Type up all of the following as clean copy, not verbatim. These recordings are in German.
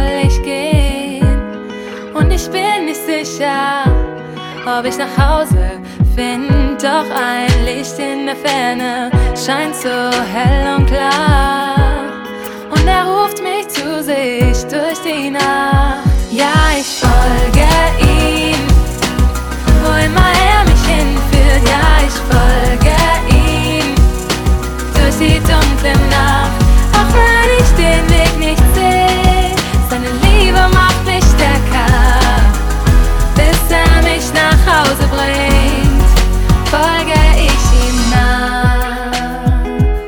soll ich gehen? Und ich bin nicht sicher, ob ich nach Hause find. Doch ein Licht in der Ferne scheint so hell und klar. Und er ruft mich zu sich durch die Nacht. Ja, ich folge ihm, wo immer er mich hinführt. Ja, ich folge ihm durch die dunkle Nacht. Auch wenn ich den Weg nicht sehe, seine Liebe macht mich stärker. Bis er mich nach Hause bringt, folge ich ihm nach.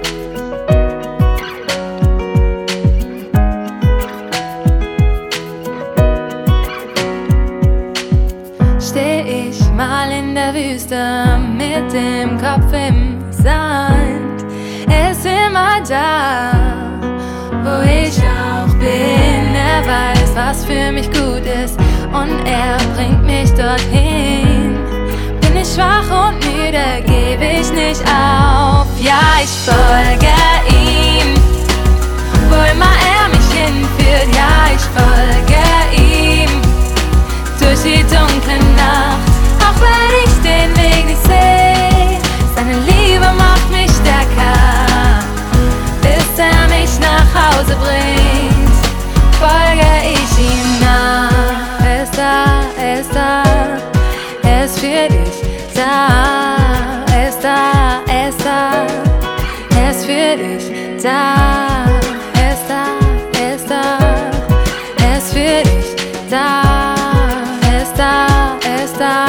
Steh ich mal in der Wüste mit dem Kopf im Sand, er ist immer da, wo ich auch bin. Er weiß, was für mich gut ist, und er bringt mich dorthin. Bin ich schwach und müde, gebe ich nicht auf. Ja, ich folge ihm, wo immer er mich hinführt. Ja, ich folge ihm durch die dunkle Nacht. Auch wenn ich den Weg nicht sehe, seine Liebe macht mich stärker. Bis er mich nach Hause bringt, folge ich ihm nach. Er ist da, er ist da, er ist für dich da. Er ist da, er ist da, er ist für dich da. Er ist da, er ist da, er ist für dich da. Er ist da, er ist da.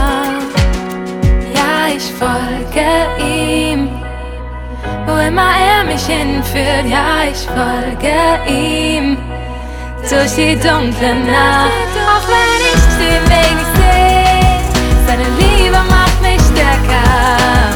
Ja, ich folge ihm, wo immer er mich hinführt. Ja, ich folge ihm durch die dunkle Nacht. Auch wenn ich den Weg nicht sehe, seine Liebe macht mich stärker.